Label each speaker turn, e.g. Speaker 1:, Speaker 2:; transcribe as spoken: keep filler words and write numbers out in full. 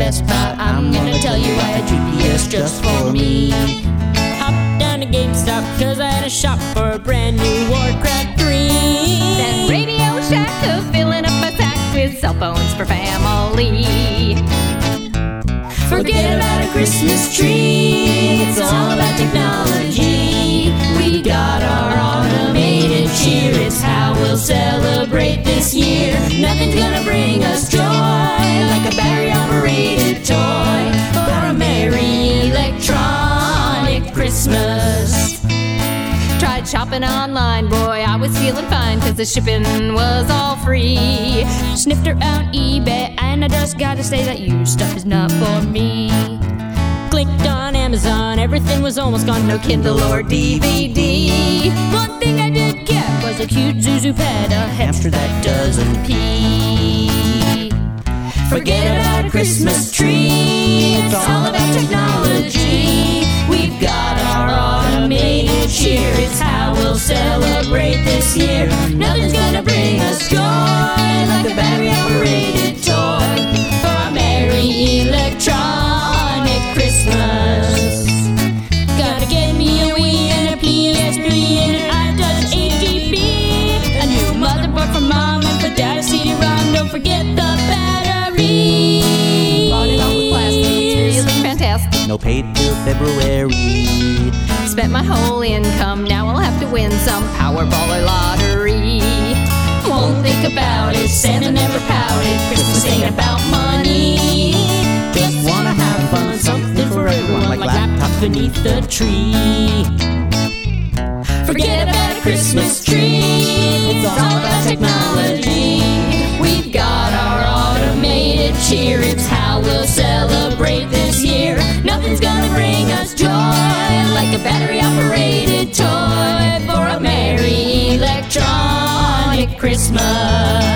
Speaker 1: best part. I'm gonna tell you why a G P S just for me.
Speaker 2: Hopped down to GameStop cause I had a shop for a brand new Warcraft three.
Speaker 3: Then Radio Shack to filling up my sack with cell phones for family.
Speaker 1: Forget about a Christmas tree, it's all about technology. We got our automated cheer, it's how we'll celebrate this year. Nothing's gonna bring us joy like a battery-operated toy for a merry electronic Christmas.
Speaker 3: Tried shopping online, boy, I was feeling fine cause the shipping was all free.
Speaker 2: Sniffed around eBay and I just gotta say that used stuff is not for me. Clicked on Amazon, everything was almost gone, no Kindle or D V D. One thing I did get was a cute Zuzu pet, a hamster that doesn't pee.
Speaker 1: Forget about a Christmas tree, it's all about technology. We've got our automated cheer, it's how we'll celebrate this year. Nothing's gonna bring us joy like a battery-operated toy for a merry electronic Christmas.
Speaker 2: Gotta get me a Wii and a P S three and an iTouch H D B. A new motherboard for mom and for dad, a C D-ROM, don't forget the battery.
Speaker 3: Bought it all with plastic, it's really fantastic.
Speaker 4: No paid till February.
Speaker 3: Spent my whole income, now I'll have to win some Powerball or lottery.
Speaker 1: Won't think about it, Santa never pouted, Christmas ain't about money.
Speaker 4: Just wanna have fun, something for everyone, like laptops
Speaker 2: beneath the tree.
Speaker 1: Forget about a Christmas tree, it's all about technology. We've got our automated cheer, it's how we'll celebrate this year. Nothing's gonna bring us joy like a battery-operated toy for a merry electronic Christmas.